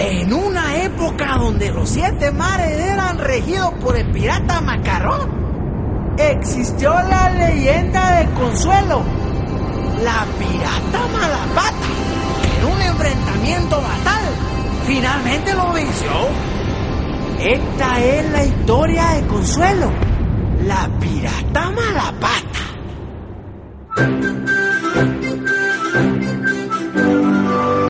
En una época donde los 7 mares eran regidos por el pirata Macarrón, existió la leyenda de Consuelo, la pirata Malapata, que en un enfrentamiento fatal finalmente lo venció. Esta es la historia de Consuelo, la pirata Malapata.